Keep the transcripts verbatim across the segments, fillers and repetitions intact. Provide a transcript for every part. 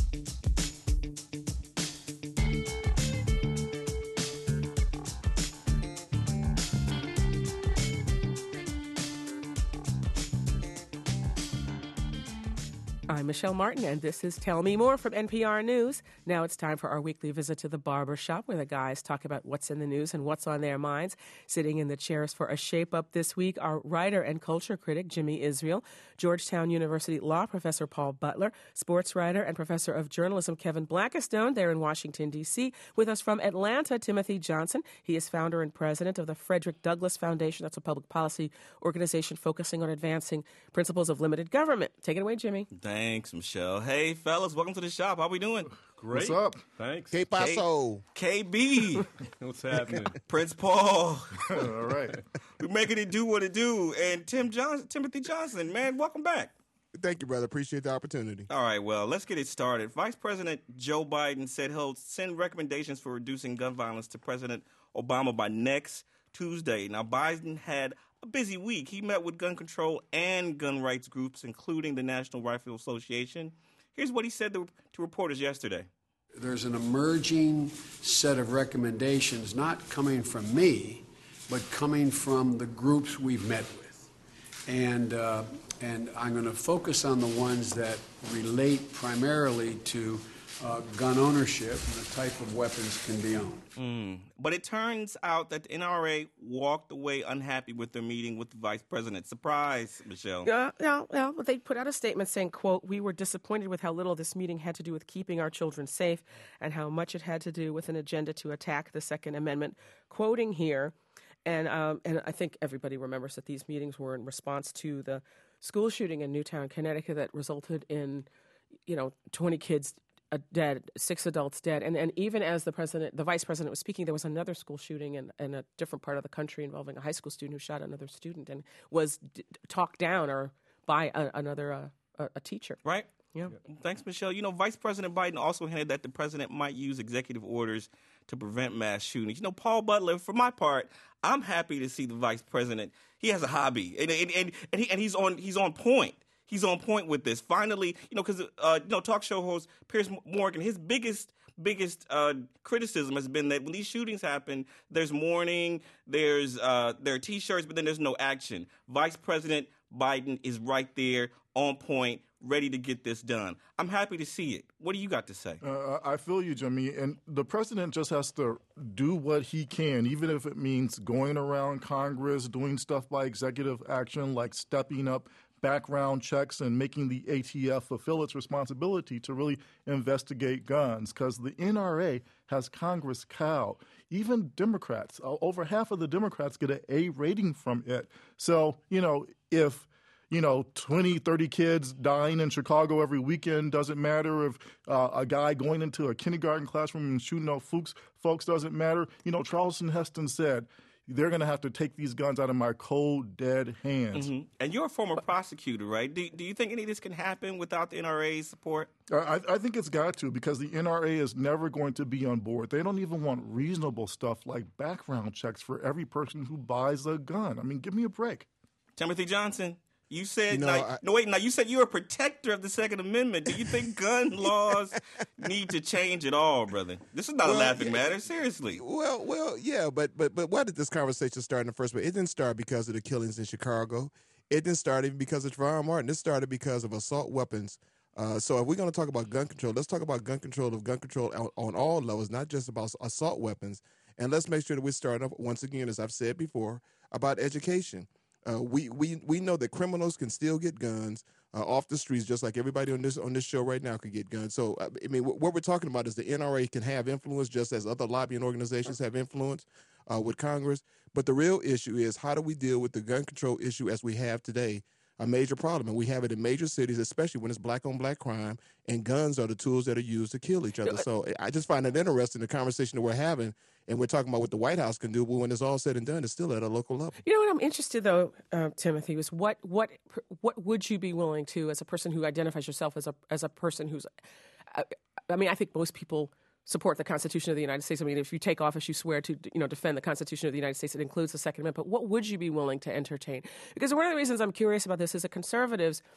I'm Michelle Martin, and this is Tell Me More from N P R News. Now it's time for our weekly visit to the barber shop, where the guys talk about what's in the news and what's on their minds. Sitting in the chairs for a shape-up this week are writer and culture critic Jimmy Israel, Georgetown University law professor Paul Butler, sports writer and professor of journalism Kevin Blackistone. They're in Washington, D C With us from Atlanta, Timothy Johnson. He is founder and president of the Frederick Douglass Foundation. That's a public policy organization focusing on advancing principles of limited government. Take it away, Jimmy. Thanks, Michelle. Hey, fellas, welcome to the shop. How we doing? Great. What's up? Thanks. Que paso? K B. What's happening? Prince Paul. All right. We're making it do what it do. And Tim Johnson, Timothy Johnson, man, welcome back. Thank you, brother. Appreciate the opportunity. All right, well, let's get it started. Vice President Joe Biden said he'll send recommendations for reducing gun violence to President Obama by next Tuesday. Now, Biden had a busy week. He met with gun control and gun rights groups, including the National Rifle Association. Here's what he said to, to reporters yesterday. There's an emerging set of recommendations, not coming from me, but coming from the groups we've met with. And, uh, and I'm going to focus on the ones that relate primarily to uh, gun ownership and the type of weapons can be owned. Mm. But it turns out that the N R A walked away unhappy with their meeting with the vice president. Surprise, Michelle. Yeah, yeah, yeah. But they put out a statement saying, quote, "We were disappointed with how little this meeting had to do with keeping our children safe and how much it had to do with an agenda to attack the Second Amendment." Quoting here, and um, and I think everybody remembers that these meetings were in response to the school shooting in Newtown, Connecticut, that resulted in, you know, twenty kids Uh, dead, six adults dead. And and even as the president, the vice president was speaking, there was another school shooting in, in a different part of the country involving a high school student who shot another student and was d- talked down or by a, another uh, a, a teacher. Right? Yeah. Thanks, Michelle. You know, Vice President Biden also hinted that the president might use executive orders to prevent mass shootings. You know, Paul Butler, for my part, I'm happy to see the vice president. He has a hobby, and and and, and, he, and he's on he's on point. He's on point with this. Finally, you know, because, uh, you know, talk show host Piers Morgan, his biggest, biggest uh, criticism has been that when these shootings happen, there's mourning, there's uh, there are T-shirts, but then there's no action. Vice President Biden is right there, on point, ready to get this done. I'm happy to see it. What do you got to say? Uh, I feel you, Jimmy. And the president just has to do what he can, even if it means going around Congress, doing stuff by executive action, like stepping up background checks and making the A T F fulfill its responsibility to really investigate guns, because the N R A has Congress cowed. Even Democrats, uh, over half of the Democrats get an A rating from it. So, you know, if, you know, twenty, thirty kids dying in Chicago every weekend doesn't matter, if uh, a guy going into a kindergarten classroom and shooting out folks, folks doesn't matter. You know, Charleston Heston said, they're going to have to take these guns out of my cold, dead hands. Mm-hmm. And you're a former prosecutor, right? Do, do you think any of this can happen without the N R A's support? I, I think it's got to, because the N R A is never going to be on board. They don't even want reasonable stuff like background checks for every person who buys a gun. I mean, give me a break. Timothy Johnson, you said, You know, now, I- no, wait, now you said you're a protector of the Second Amendment. Do you think gun laws need to change at all, brother? This is not Well, a laughing yeah. matter, seriously. Well, well, yeah, but but but why did this conversation start in the first place? It didn't start because of the killings in Chicago. It didn't start even because of Trayvon Martin. This started because of assault weapons. Uh, so if we're going to talk about gun control, let's talk about gun control of gun control on, on all levels, not just about assault weapons. And let's make sure that we start up once again, as I've said before, about education. Uh, we, we we know that criminals can still get guns uh, off the streets, just like everybody on this on this show right now can get guns. So, uh, I mean, what we're talking about is the N R A can have influence, just as other lobbying organizations have influence uh, with Congress. But the real issue is, how do we deal with the gun control issue as we have today? A major problem, and we have it in major cities, especially when it's black-on-black crime, and guns are the tools that are used to kill each other. So I just find it interesting, the conversation that we're having, and we're talking about what the White House can do, but when it's all said and done, it's still at a local level. You know what I'm interested, though, uh, Timothy, was what what what would you be willing to, as a person who identifies yourself as a as a person who's, uh, I mean, I think most people support the Constitution of the United States. I mean, if you take office, you swear to, you know, defend the Constitution of the United States. It includes the Second Amendment. But what would you be willing to entertain? Because one of the reasons I'm curious about this is that conservatives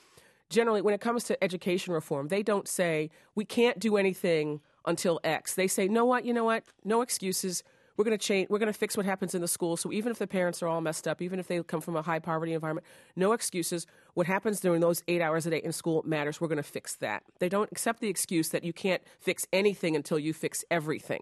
generally, when it comes to education reform, they don't say, we can't do anything until X. They say, no, what, you know what, no excuses. We're going to change. We're going to fix what happens in the school. So even if the parents are all messed up, even if they come from a high poverty environment, no excuses. What happens during those eight hours a day in school matters. We're going to fix that. They don't accept the excuse that you can't fix anything until you fix everything.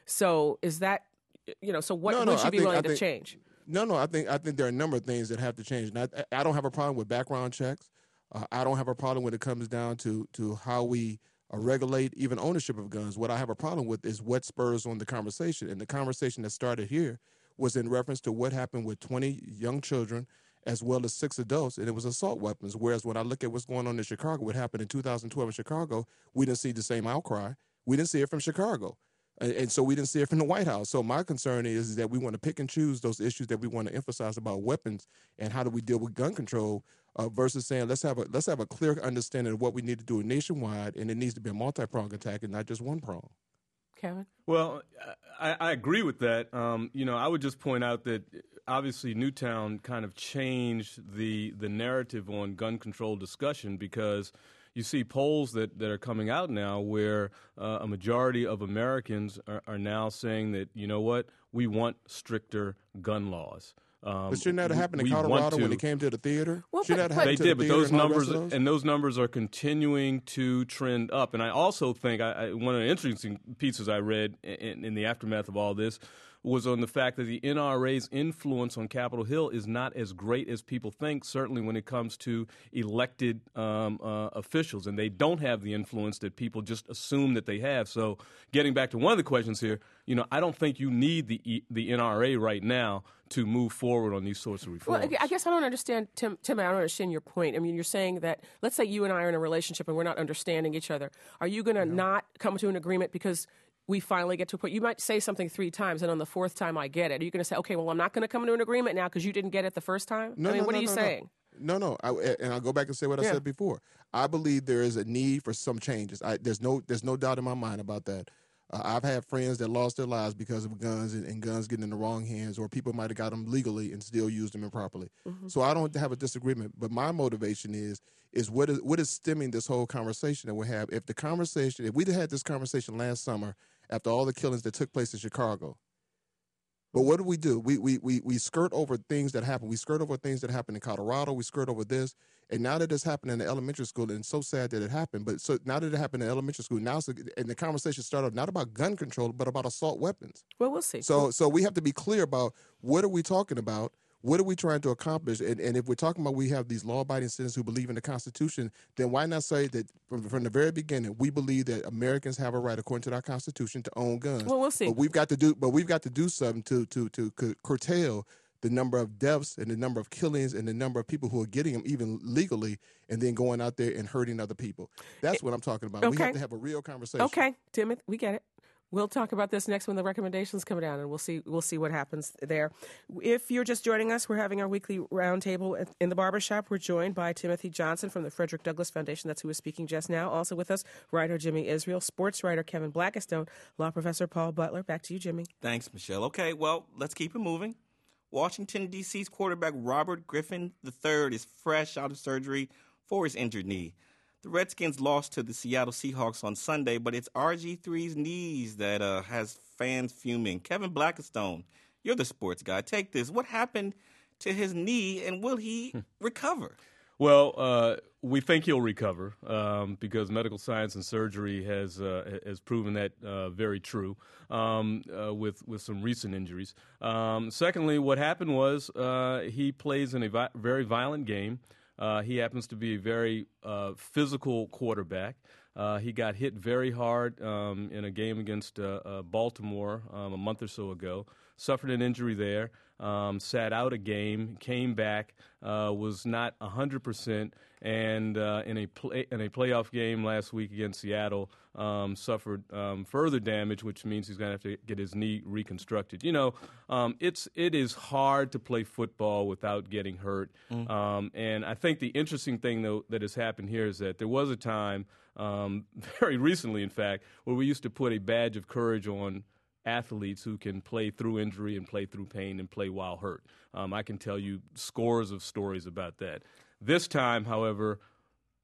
So is that, you know, so what no, no, would you I be think, willing I to think, change? No, no, I think I think there are a number of things that have to change. And I, I don't have a problem with background checks. Uh, I don't have a problem when it comes down to to how we uh, regulate even ownership of guns. What I have a problem with is what spurs on the conversation. And the conversation that started here was in reference to what happened with twenty young children as well as six adults, and it was assault weapons. Whereas when I look at what's going on in Chicago, what happened in two thousand twelve in Chicago, we didn't see the same outcry. We didn't see it from Chicago. And so we didn't see it from the White House. So my concern is, is that we want to pick and choose those issues that we want to emphasize about weapons and how do we deal with gun control uh, versus saying let's have a let's have a clear understanding of what we need to do nationwide, and it needs to be a multi-pronged attack and not just one prong. Kevin? Well, I, I agree with that. Um, you know, I would just point out that obviously Newtown kind of changed the the narrative on gun control discussion because you see polls that, that are coming out now where uh, a majority of Americans are, are now saying that, you know what, we want stricter gun laws. Um, but shouldn't that have happened in Colorado when it came to the theater? Well, shouldn't but, that they to did, the but those and numbers those? and those numbers are continuing to trend up. And I also think I, I, one of the interesting pieces I read in, in the aftermath of all this was on the fact that the N R A's influence on Capitol Hill is not as great as people think, certainly when it comes to elected um, uh, officials. And they don't have the influence that people just assume that they have. So getting back to one of the questions here, you know, I don't think you need the e- the N R A right now to move forward on these sorts of reforms. Well, I guess I don't understand, Tim, Tim, I don't understand your point. I mean, you're saying that, let's say you and I are in a relationship and we're not understanding each other. Are you going to not come to an agreement because we finally get to a point? You might say something three times, and on the fourth time I get it. Are you going to say, okay, well, I'm not going to come to an agreement now because you didn't get it the first time? No, I mean, no, what no, are you no, saying? No, no, I, and I'll go back and say what I Yeah. said before. I believe there is a need for some changes. I, there's no, there's no doubt in my mind about that. Uh, I've had friends that lost their lives because of guns and, and guns getting in the wrong hands, or people might have got them legally and still used them improperly. Mm-hmm. So I don't have a disagreement, but my motivation is is what is what is stemming this whole conversation that we have. If the conversation, if we'd had this conversation last summer after all the killings that took place in Chicago, but what do we do? We we we we skirt over things that happen. We skirt over things that happened in Colorado. We skirt over this, and now that it's happened in the elementary school, and it's so sad that it happened. But so now that it happened in elementary school, now it's, and the conversation started not about gun control, but about assault weapons. Well, we'll see. So so we have to be clear about what are we talking about. What are we trying to accomplish? And, and if we're talking about we have these law-abiding citizens who believe in the Constitution, then why not say that from, from the very beginning we believe that Americans have a right, according to our Constitution, to own guns? Well, we'll see. But we've got to do, but we've got to do something to to to cu- curtail the number of deaths and the number of killings and the number of people who are getting them even legally and then going out there and hurting other people. That's what I'm talking about. Okay. We have to have a real conversation. Okay, Timothy, we get it. We'll talk about this next when the recommendations come down, and we'll see we'll see what happens there. If you're just joining us, we're having our weekly roundtable in the barbershop. We're joined by Timothy Johnson from the Frederick Douglass Foundation. That's who is speaking just now. Also with us, writer Jimmy Israel, sports writer Kevin Blackistone, law professor Paul Butler. Back to you, Jimmy. Thanks, Michelle. Okay, well, let's keep it moving. Washington, D C's quarterback Robert Griffin the third is fresh out of surgery for his injured knee. The Redskins lost to the Seattle Seahawks on Sunday, but it's R G three's knees that uh, has fans fuming. Kevin Blackistone, you're the sports guy. Take this. What happened to his knee, and will he recover? Well, uh, we think he'll recover um, because medical science and surgery has uh, has proven that uh, very true um, uh, with with some recent injuries. Um, secondly, what happened was uh, he plays in a vi- very violent game. Uh, he happens to be a very uh, physical quarterback. Uh, he got hit very hard um, in a game against uh, uh, Baltimore um, a month or so ago, suffered an injury there, um, sat out a game, came back, uh, was not one hundred percent, and uh, in a play, in a playoff game last week against Seattle, um, suffered um, further damage, which means he's going to have to get his knee reconstructed. You know, um, it's it is hard to play football without getting hurt, mm. um, and I think the interesting thing though that has happened here is that there was a time, um, very recently, in fact, where we used to put a badge of courage on athletes who can play through injury and play through pain and play while hurt. Um, I can tell you scores of stories about that. This time, however,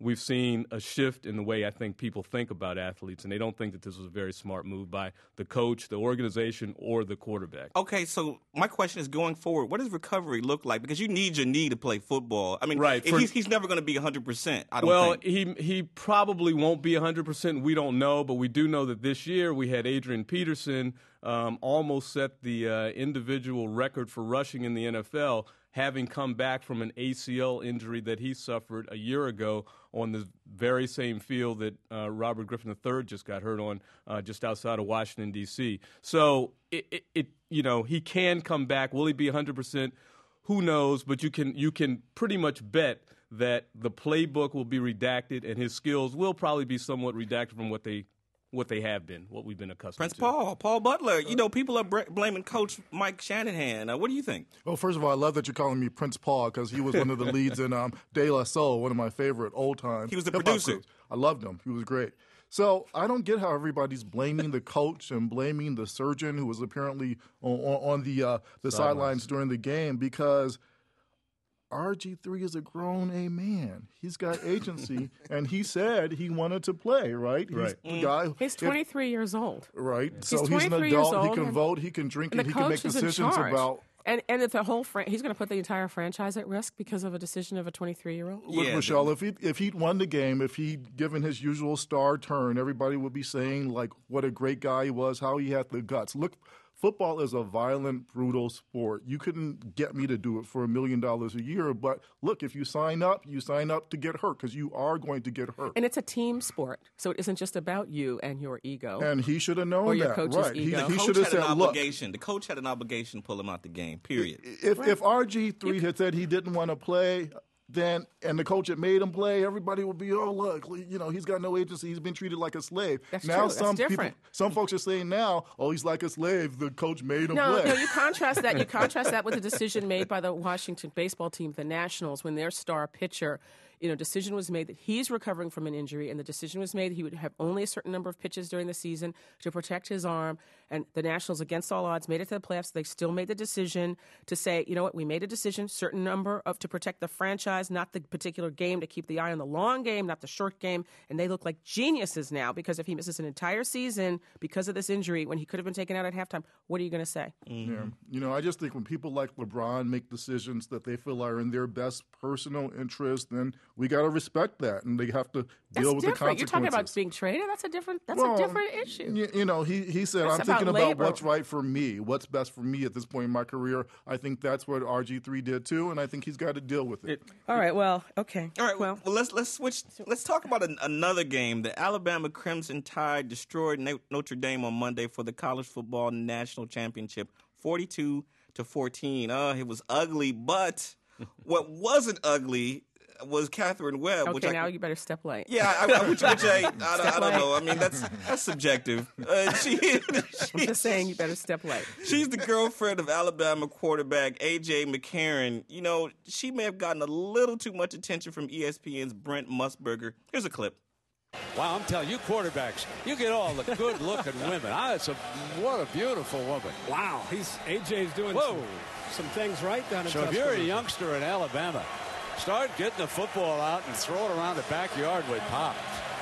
we've seen a shift in the way I think people think about athletes, and they don't think that this was a very smart move by the coach, the organization, or the quarterback. Okay, so my question is going forward, what does recovery look like? Because you need your knee to play football. I mean, right, for, he's, he's never going to be one hundred percent, I don't well, think. Well, he, he probably won't be one hundred percent. We don't know, but we do know that this year we had Adrian Peterson um, almost set the uh, individual record for rushing in the N F L, having come back from an A C L injury that he suffered a year ago on the very same field that uh, Robert Griffin the third just got hurt on, uh, just outside of Washington, D C So, it, it, it, you know, he can come back. Will he be one hundred percent? Who knows? But you can you can pretty much bet that the playbook will be redacted and his skills will probably be somewhat redacted from what they what they have been, what we've been accustomed Prince to. Prince Paul, Paul Butler. You know, people are br- blaming Coach Mike Shanahan. Uh, what do you think? Well, first of all, I love that you're calling me Prince Paul because he was one of the leads in um, De La Soul, one of my favorite old-time He was the hip-hop producer. groups. I loved him. He was great. So I don't get how everybody's blaming the coach and blaming the surgeon who was apparently on, on, on the uh, the sidelines. sidelines during the game because R G three is a grown A man. He's got agency, and he said he wanted to play, right? He's Right. the guy. He's twenty-three years old. Right. He's So he's an twenty-three years adult. He old, can and- vote. He can drink, And and, the he can make coach is in decisions charge. about. And and if the whole fran- he's going to put the entire franchise at risk because of a decision of a twenty-three-year-old. Look, Yeah, Michelle, if he if he'd won the game, if he'd given his usual star turn, everybody would be saying like what a great guy he was, how he had the guts. Look, football is a violent, brutal sport. You couldn't get me to do it for a million dollars a year, but look, if you sign up, you sign up to get hurt because you are going to get hurt. And it's a team sport, so it isn't just about you and your ego. And he should have known Or your that, coach's right? ego. He, The he coach should have had an said, "Look, obligation. The coach had an obligation to pull him out the game, period. if if R G three had said he didn't want to play, then and the coach had made him play, everybody would be, oh look, you know, he's got no agency. He's been treated like a slave. That's now true. That's some different. people, some folks are saying now, oh, he's like a slave. The coach made him No, play. no, you contrast that. You contrast that with the decision made by the Washington baseball team, the Nationals, when their star pitcher, you know, decision was made that he's recovering from an injury, and the decision was made that he would have only a certain number of pitches during the season to protect his arm. And the Nationals, against all odds, made it to the playoffs. They still made the decision to say, you know what, we made a decision, certain number of to protect the franchise, not the particular game, to keep the eye on the long game, not the short game. And they look like geniuses now because if he misses an entire season because of this injury, when he could have been taken out at halftime, what are you going to say? Yeah. You know, I just think when people like LeBron make decisions that they feel are in their best personal interest, then we got to respect that, and they have to That's deal with different. the You're consequences. talking about being traded. That's a different. That's Well, a different issue. You, you know, he, he said, That's I'm about thinking about labor. what's right for me, what's best for me at this point in my career. I think that's what R G three did too, and I think he's got to deal with it. It- All right. Well. Okay. All right, Well. well, let's let's switch. Let's talk about an, another game. The Alabama Crimson Tide destroyed Na- Notre Dame on Monday for the college football national championship, forty-two to fourteen. Uh, it was ugly, but what wasn't ugly was Catherine Webb. which Okay. I, Now you better step light. yeah, I, I, which, which I, I, don't- I don't know. I mean, that's that's subjective. Uh, she, I'm she, just saying you better step light. She's the girlfriend of Alabama quarterback A J McCarron. You know, she may have gotten a little too much attention from E S P N's Brent Musburger. Here's a clip. Wow, I'm telling you, quarterbacks, you get all the good-looking women. Ah, it's a what a beautiful woman. Wow, he's A J's doing Whoa. some, some things right down in So if you're a Tuscaloosa. youngster in Alabama, start getting the football out and throw it around the backyard with Pop.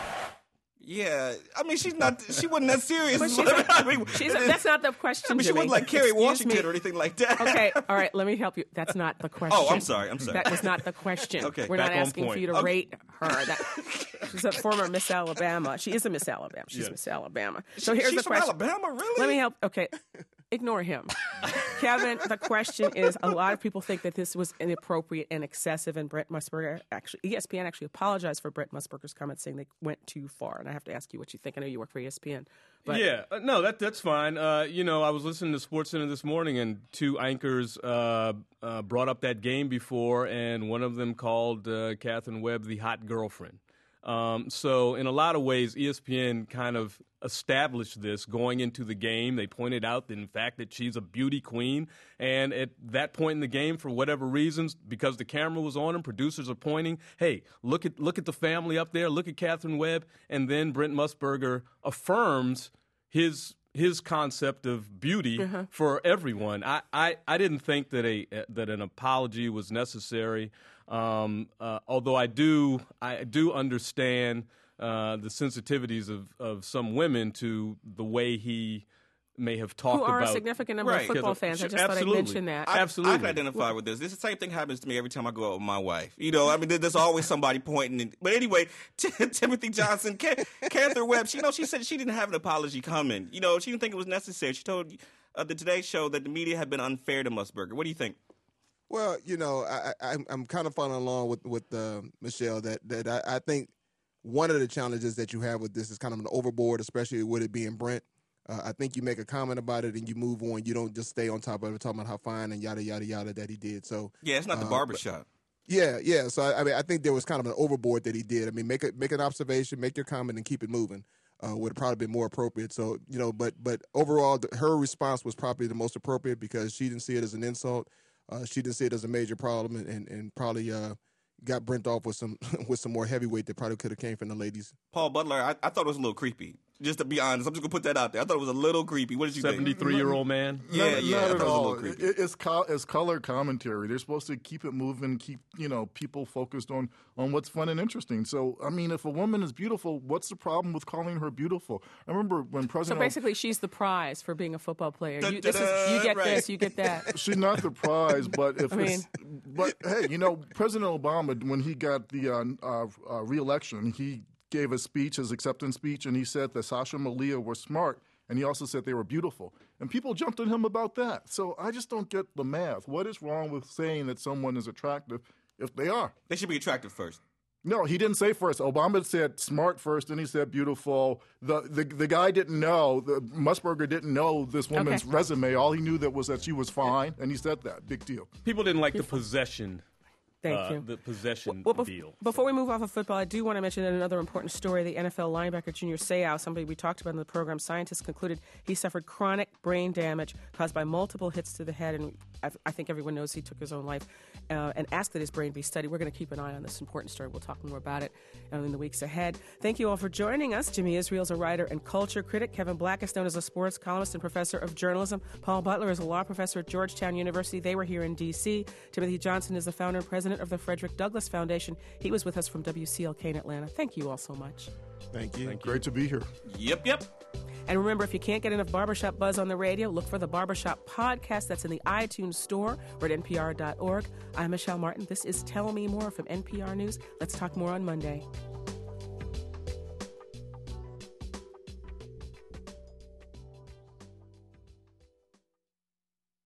Yeah, I mean, she's not. She wasn't that serious. But she's I mean, She's that's not the question. I mean, she Jimmy. wasn't like Kerry Excuse Washington me. or anything like that. Okay, all right, let me help you. That's not the question. Oh, I'm sorry, I'm sorry. That was not the question. Okay, We're back not on asking point. for you to Okay. rate her. That, she's a former Miss Alabama. She is a Miss Alabama. She's Yes. Miss Alabama. So here's she's the from question. Alabama, really? Let me help. Okay, ignore him. Kevin, the question is, a lot of people think that this was inappropriate and excessive, and Brent Musburger actually, E S P N actually apologized for Brent Musburger's comments, saying they went too far. And I have to ask you what you think. I know you work for E S P N. But yeah, uh, no, that that's fine. Uh, you know, I was listening to SportsCenter this morning, and two anchors uh, uh, brought up that game before, and one of them called uh, Catherine Webb the hot girlfriend. Um, so in a lot of ways, E S P N kind of established this going into the game. They pointed out that, in fact, that she's a beauty queen. And at that point in the game, for whatever reasons, because the camera was on and producers are pointing, hey, look at look at the family up there, look at Catherine Webb. And then Brent Musburger affirms his his concept of beauty uh-huh. for everyone. I, I, I didn't think that a that an apology was necessary. Um, uh, although I do I do understand uh, the sensitivities of, of some women to the way he may have talked about. Who are about, a significant number right. of football fans. Sure, I just absolutely. thought I'd mention that. I, absolutely. I can identify with this. This is the same thing happens to me every time I go out with my wife. You know, I mean, there's always somebody pointing. In, but anyway, T- Timothy Johnson, Ca- Catherine Webb, she, you know, she said she didn't have an apology coming. You know, she didn't think it was necessary. She told uh, the Today Show that the media had been unfair to Musburger. What do you think? Well, you know, I, I, I'm kind of following along with with uh, Michelle that that I, I think one of the challenges that you have with this is kind of an overboard, especially with it being Brent. Uh, I think you make a comment about it and you move on. You don't just stay on top of it, talking about how fine and yada yada yada that he did. So yeah, it's not the uh, barbershop. Yeah, yeah. So I, I mean, I think there was kind of an overboard that he did. I mean, make a, make an observation, make your comment, and keep it moving. Uh, would have probably been more appropriate. So you know, but but overall, the, her response was probably the most appropriate because she didn't see it as an insult. Uh, she didn't see it as a major problem, and and, and probably uh, got Brent off with some with some more heavyweight that probably could have came from the ladies. Paul Butler, I, I thought it was a little creepy. Just to be honest, I'm just gonna put that out there. I thought it was a little creepy. What did you think? seventy-three-year-old man? Yeah, not, yeah. Not I at thought all. it was a little creepy. It, it's co- it's color commentary. They're supposed to keep it moving, keep you know people focused on on what's fun and interesting. So, I mean, if a woman is beautiful, what's the problem with calling her beautiful? I remember when President. So basically, she's the prize for being a football player. You, Da, this da, is, you get right. this, you get that. She's not the prize, but if I mean, it's, but hey, you know, President Obama, when he got the uh, uh, uh, re-election, he gave a speech, his acceptance speech, and he said that Sasha and Malia were smart, and he also said they were beautiful. And people jumped on him about that. So I just don't get the math. What is wrong with saying that someone is attractive if they are? They should be attractive first. No, he didn't say first. Obama said smart first, then he said beautiful. The the, the guy didn't know, the Musburger didn't know this woman's Okay. resume. All he knew that was that she was fine, and he said that. Big deal. People didn't like the possession. Thank uh, you. The possession Well, bef- deal. Before we move off of football, I do want to mention another important story. The N F L linebacker Junior Seau, somebody we talked about in the program, scientists concluded he suffered chronic brain damage caused by multiple hits to the head, and I, I think everyone knows he took his own life, uh, and asked that his brain be studied. We're going to keep an eye on this important story. We'll talk more about it uh, in the weeks ahead. Thank you all for joining us. Jimmy Israel's a writer and culture critic. Kevin Black is known as a sports columnist and professor of journalism. Paul Butler is a law professor at Georgetown University. They were here in D C Timothy Johnson is the founder and president of the Frederick Douglass Foundation. He was with us from W C L K in Atlanta. Thank you all so much. Thank you. Thank you. Great to be here. Yep, yep. And remember, if you can't get enough Barbershop buzz on the radio, look for the Barbershop podcast. That's in the iTunes store or at N P R dot org. I'm Michelle Martin. This is Tell Me More from N P R News. Let's talk more on Monday.